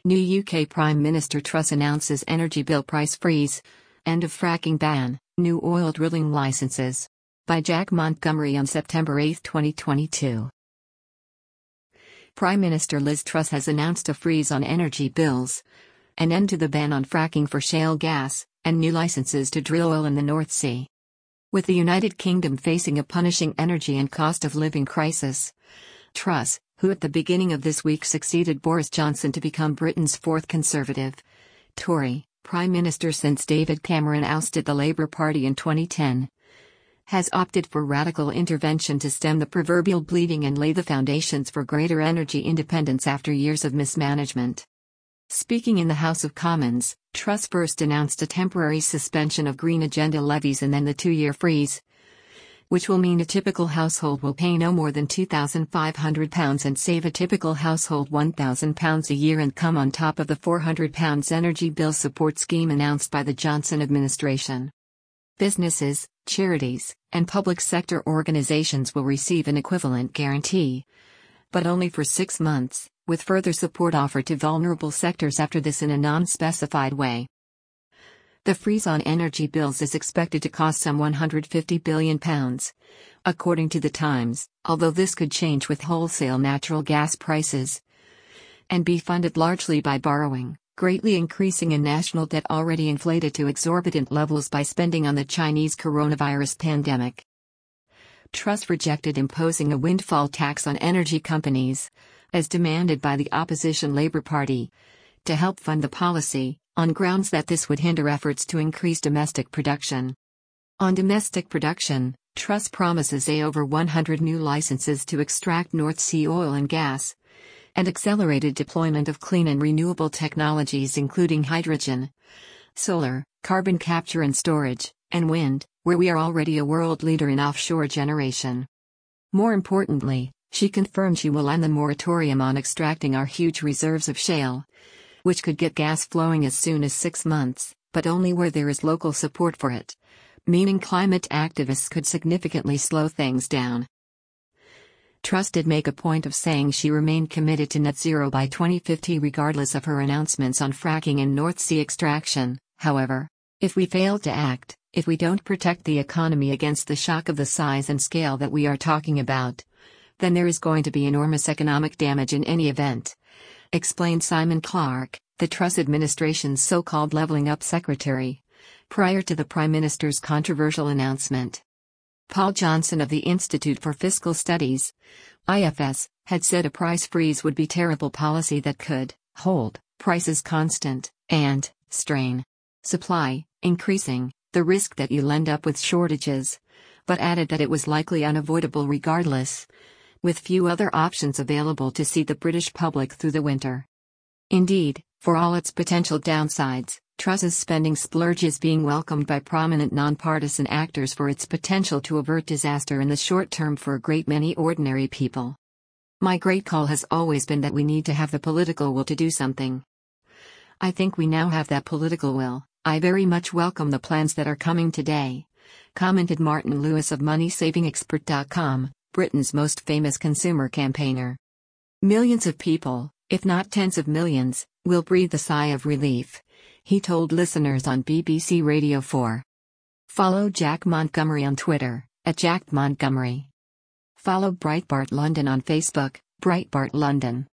New UK Prime Minister Truss announces energy bill price freeze. End of fracking ban, new oil drilling licenses. By Jack Montgomery on September 8, 2022. Prime Minister Liz Truss has announced a freeze on energy bills, an end to the ban on fracking for shale gas, and new licenses to drill oil in the North Sea. With the United Kingdom facing a punishing energy and cost of living crisis, Truss, who at the beginning of this week succeeded Boris Johnson to become Britain's fourth Conservative Tory Prime Minister since David Cameron ousted the Labour Party in 2010, has opted for radical intervention to stem the proverbial bleeding and lay the foundations for greater energy independence after years of mismanagement. Speaking in the House of Commons, Truss first announced a temporary suspension of Green Agenda levies and then the 2-year freeze, which will mean a typical household will pay no more than £2,500 and save a typical household £1,000 a year and come on top of the £400 energy bill support scheme announced by the Johnson administration. Businesses, charities, and public sector organizations will receive an equivalent guarantee, but only for 6 months, with further support offered to vulnerable sectors after this in a non-specified way. The freeze on energy bills is expected to cost some £150 billion, according to The Times, although this could change with wholesale natural gas prices, and be funded largely by borrowing, greatly increasing a national debt already inflated to exorbitant levels by spending on the Chinese coronavirus pandemic. Truss rejected imposing a windfall tax on energy companies, as demanded by the opposition Labour Party, to help fund the policy, on grounds that this would hinder efforts to increase domestic production. On domestic production, Truss promises over 100 new licenses to extract North Sea oil and gas, and accelerated deployment of clean and renewable technologies including hydrogen, solar, carbon capture and storage, and wind, where we are already a world leader in offshore generation. More importantly, she confirmed she will end the moratorium on extracting our huge reserves of shale, which could get gas flowing as soon as 6 months, but only where there is local support for it, meaning climate activists could significantly slow things down. Truss did make a point of saying she remained committed to net zero by 2050 regardless of her announcements on fracking and North Sea extraction. However, if we fail to act, if we don't protect the economy against the shock of the size and scale that we are talking about, then there is going to be enormous economic damage in any event, explained Simon Clarke, the Truss administration's so-called levelling up secretary, prior to the Prime Minister's controversial announcement. Paul Johnson of the Institute for Fiscal Studies, IFS, had said a price freeze would be terrible policy that could hold prices constant and strain supply, increasing the risk that you'll end up with shortages, but added that it was likely unavoidable regardless, with few other options available to see the British public through the winter. Indeed, for all its potential downsides, Truss's spending splurge is being welcomed by prominent nonpartisan actors for its potential to avert disaster in the short term for a great many ordinary people. My great call has always been that we need to have the political will to do something. I think we now have that political will. I very much welcome the plans that are coming today, commented Martin Lewis of MoneySavingExpert.com, Britain's most famous consumer campaigner. Millions of people, if not tens of millions, will breathe a sigh of relief, he told listeners on BBC Radio 4. Follow Jack Montgomery on Twitter, @JackMontgomery. Follow Breitbart London on Facebook, Breitbart London.